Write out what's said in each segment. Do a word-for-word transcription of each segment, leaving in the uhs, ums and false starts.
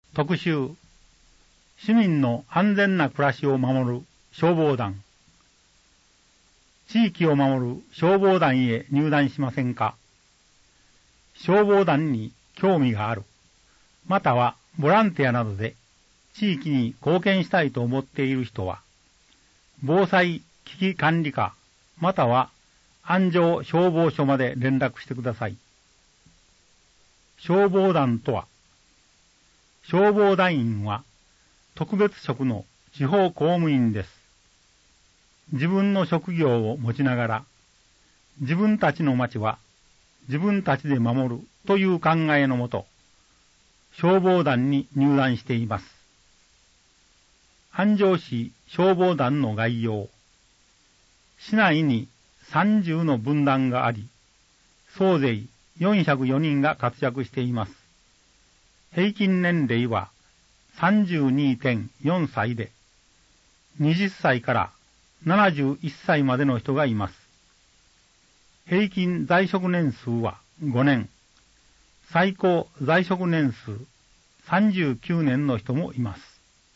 特集、市民の安全な暮らしを守る消防団。地域を守る消防団へ入団しませんか？消防団に興味がある、またはボランティアなどで地域に貢献したいと思っている人は、防災危機管理課または安城消防署まで連絡してください。消防団とは、消防団員は特別職の地方公務員です。自分の職業を持ちながら、自分たちの町は自分たちで守るという考えのもと、消防団に入団しています。安城市消防団の概要。市内にさんじゅうの分団があり、総勢よんひゃくよにんが活躍しています。平均年齢は さんじゅうにてんよん 歳で、はたちからななじゅういっさいまでの人がいます。平均在職年数はごねん、最高在職年数さんじゅうきゅうねんの人もいます。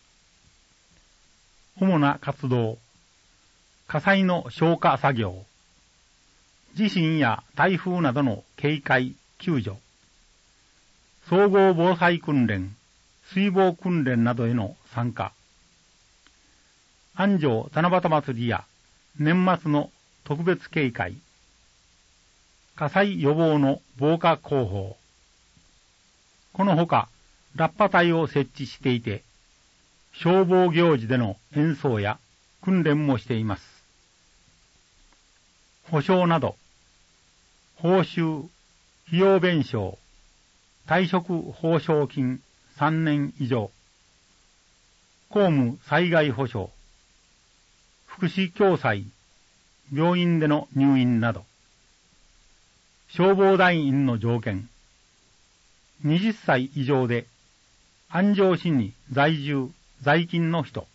主な活動、火災の消火作業、地震や台風などの警戒・救助、総合防災訓練、水防訓練などへの参加、安城七夕祭りや年末の特別警戒、火災予防の防火広報、このほかラッパ隊を設置していて、消防行事での演奏や訓練もしています。保証など、報酬、費用弁償、退職報奨金さんねん以上、公務災害保障、福祉共済、病院での入院など、消防団員の条件、はたち以上で安城市に在住、在勤の人、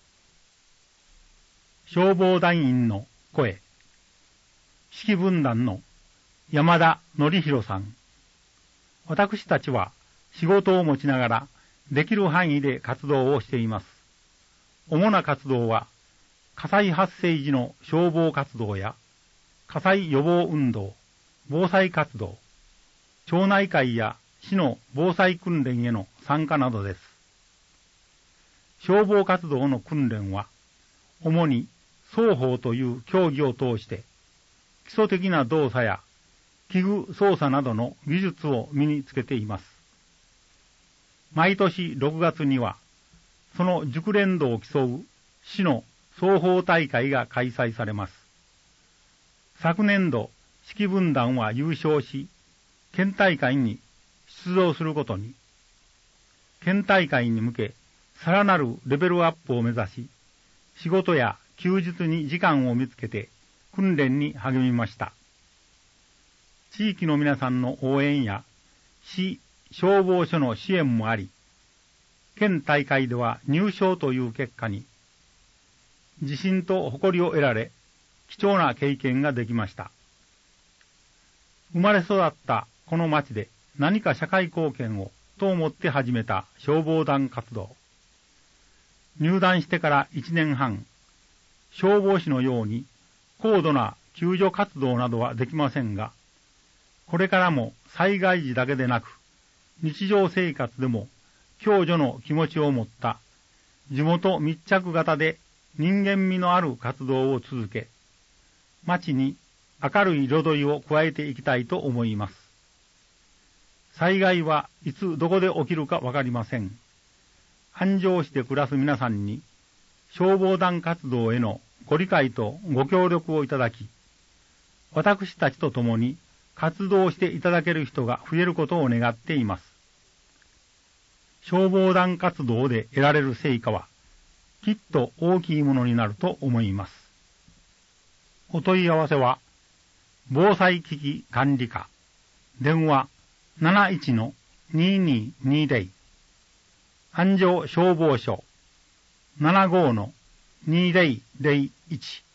消防団員の声、指揮分団の山田則弘さん。私たちは仕事を持ちながらできる範囲で活動をしています。主な活動は、火災発生時の消防活動や火災予防運動、防災活動、町内会や市の防災訓練への参加などです。消防活動の訓練は、主に操法という競技を通して、基礎的な動作や器具操作などの技術を身につけています。毎年ろくがつには、その熟練度を競う市の双方大会が開催されます。昨年度、指揮分団は優勝し、県大会に出場することに、県大会に向け、さらなるレベルアップを目指し、仕事や休日に時間を見つけて訓練に励みました。地域の皆さんの応援や市消防署の支援もあり、県大会では入賞という結果に、自信と誇りを得られ、貴重な経験ができました。生まれ育ったこの町で何か社会貢献をと思って始めた消防団活動。入団してからいちねんはん、消防士のように高度な救助活動などはできませんが、これからも災害時だけでなく、日常生活でも共助の気持ちを持った地元密着型で人間味のある活動を続け、町に明るい彩りを加えていきたいと思います。災害はいつどこで起きるかわかりません。安城市で暮らす皆さんに消防団活動へのご理解とご協力をいただき、私たちと共に活動していただける人が増えることを願っています。消防団活動で得られる成果はきっと大きいものになると思います。お問い合わせは防災危機管理課、電話 なないちのにににゼロ、安城消防署 ななごのにゼロゼロいち